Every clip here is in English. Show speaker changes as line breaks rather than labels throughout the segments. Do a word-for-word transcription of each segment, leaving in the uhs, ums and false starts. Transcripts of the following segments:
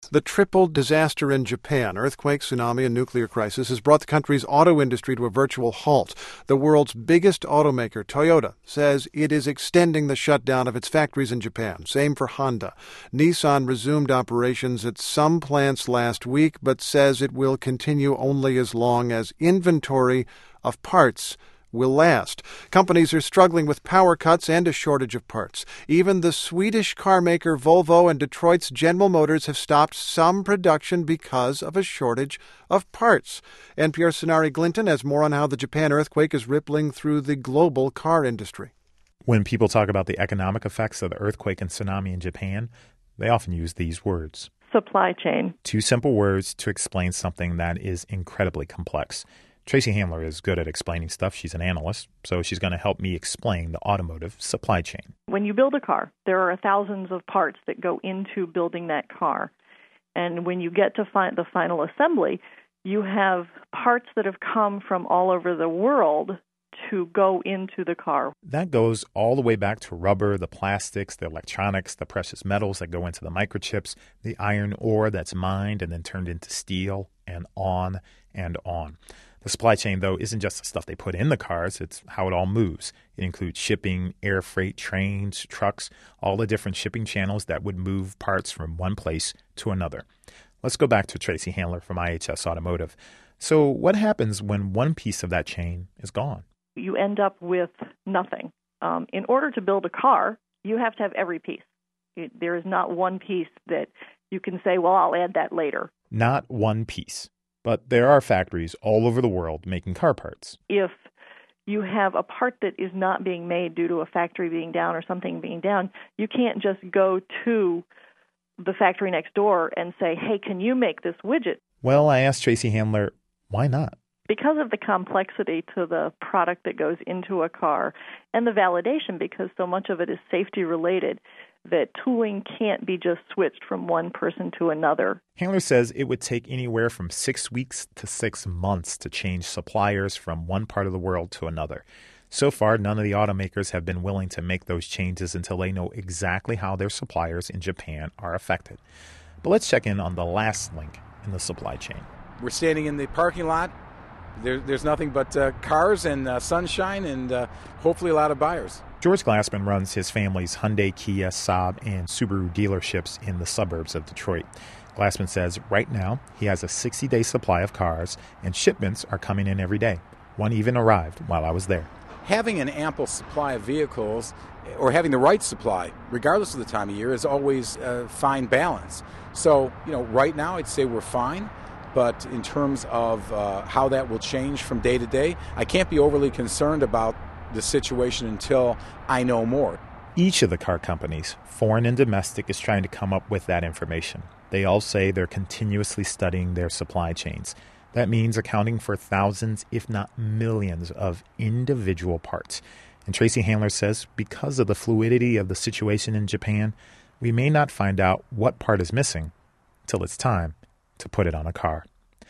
The triple disaster in Japan, earthquake, tsunami, and nuclear crisis, has brought the country's auto industry to a virtual halt. The world's biggest automaker, Toyota, says it is extending the shutdown of its factories in Japan. Same for Honda. Nissan resumed operations at some plants last week, but says it will continue only as long as inventory of parts will last. Companies are struggling with power cuts and a shortage of parts. Even the Swedish car maker Volvo and Detroit's General Motors have stopped some production because of a shortage of parts. N P R's Sonari Glinton has more on how the Japan earthquake is rippling through the global car industry.
When people talk about the economic effects of the earthquake and tsunami in Japan, they often use these words.
Supply chain.
Two simple words to explain something that is incredibly complex. Tracy Handler is good at explaining stuff. She's an analyst, so she's going to help me explain the automotive supply chain.
When you build a car, there are thousands of parts that go into building that car. And when you get to fi- the final assembly, you have parts that have come from all over the world to go into the car.
That goes all the way back to rubber, the plastics, the electronics, the precious metals that go into the microchips, the iron ore that's mined and then turned into steel, and on and on. The supply chain, though, isn't just the stuff they put in the cars. It's how it all moves. It includes shipping, air freight, trains, trucks, all the different shipping channels that would move parts from one place to another. Let's go back to Tracy Handler from I H S Automotive. So what happens when one piece of that chain is gone?
You end up with nothing. Um, in order to build a car, you have to have every piece. It, there is not one piece that you can say, well, I'll add that later.
Not one piece. But there are factories all over the world making car parts.
If you have a part that is not being made due to a factory being down or something being down, you can't just go to the factory next door and say, hey, can you make this widget?
Well, I asked Tracy Handler, why not?
Because of the complexity to the product that goes into a car and the validation, because so much of it is safety related, that tooling can't be just switched from one person to another.
Handler says it would take anywhere from six weeks to six months to change suppliers from one part of the world to another. So far, none of the automakers have been willing to make those changes until they know exactly how their suppliers in Japan are affected. But let's check in on the last link in the supply chain.
We're standing in the parking lot. There, there's nothing but uh, cars and uh, sunshine and uh, hopefully a lot of buyers.
George Glassman runs his family's Hyundai, Kia, Saab, and Subaru dealerships in the suburbs of Detroit. Glassman says right now he has a sixty-day supply of cars, and shipments are coming in every day. One even arrived while I was there.
Having an ample supply of vehicles, or having the right supply, regardless of the time of year, is always a fine balance. So, you know, right now I'd say we're fine. But in terms of uh, how that will change from day to day, I can't be overly concerned about the situation until I know more.
Each of the car companies, foreign and domestic, is trying to come up with that information. They all say they're continuously studying their supply chains. That means accounting for thousands, if not millions, of individual parts. And Tracy Handler says because of the fluidity of the situation in Japan, we may not find out what part is missing till it's time to put it on a car.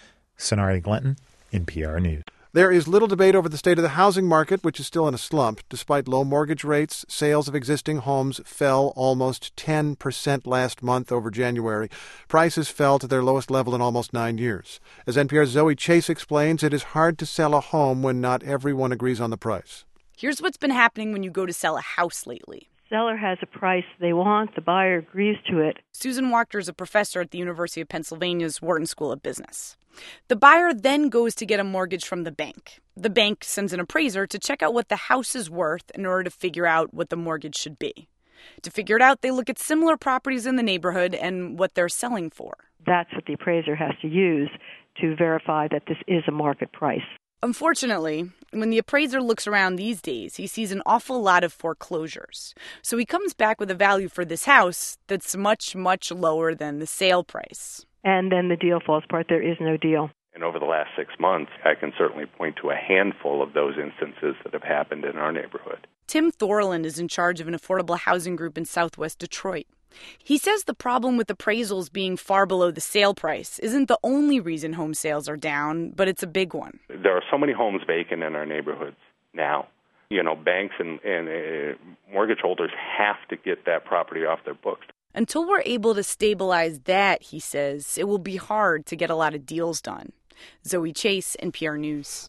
Sonari Glinton, N P R News.
There is little debate over the state of the housing market, which is still in a slump. Despite low mortgage rates, sales of existing homes fell almost ten percent last month over January. Prices fell to their lowest level in almost nine years. As N P R's Zoe Chase explains, it is hard to sell a home when not everyone agrees on the price.
Here's what's been happening when you go to sell a house lately.
Seller has a price they want, the buyer agrees to it.
Susan Wachter is a professor at the University of Pennsylvania's Wharton School of Business. The buyer then goes to get a mortgage from the bank. The bank sends an appraiser to check out what the house is worth in order to figure out what the mortgage should be. To figure it out, they look at similar properties in the neighborhood and what they're selling for.
That's what the appraiser has to use to verify that this is a market price.
Unfortunately, when the appraiser looks around these days, he sees an awful lot of foreclosures. So he comes back with a value for this house that's much, much lower than the sale price.
And then the deal falls apart. There is no deal.
And over the last six months, I can certainly point to a handful of those instances that have happened in our neighborhood.
Tim Thorland is in charge of an affordable housing group in southwest Detroit. He says the problem with appraisals being far below the sale price isn't the only reason home sales are down, but it's a big one.
There are so many homes vacant in our neighborhoods now. You know, banks and, and uh, mortgage holders have to get that property off their books.
Until we're able to stabilize that, he says, it will be hard to get a lot of deals done. Zoe Chase, N P R News.